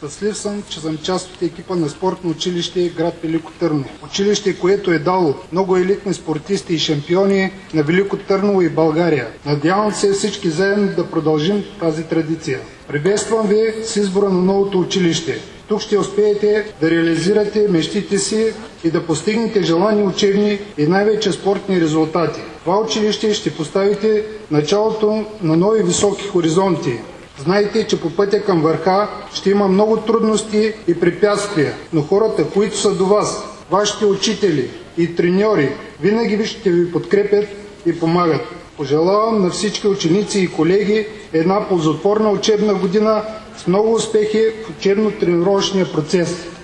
Щастлив съм, че съм част от екипа на спортно училище град Велико Търново. Училище, което е дало много елитни спортисти и шампиони на Велико Търново и България. Надявам се всички заедно да продължим тази традиция. Приветствам ви с избора на новото училище. Тук ще успеете да реализирате мечтите си и да постигнете желани учебни и най-вече спортни резултати. Това училище ще поставите началото на нови високи хоризонти. Знайте, че по пътя към върха ще има много трудности и препятствия, но хората, които са до вас, вашите учители и треньори, винаги ще ви подкрепят и помагат. Пожелавам на всички ученици и колеги една ползотворна учебна година с много успехи в учебно-тренировъчния процес.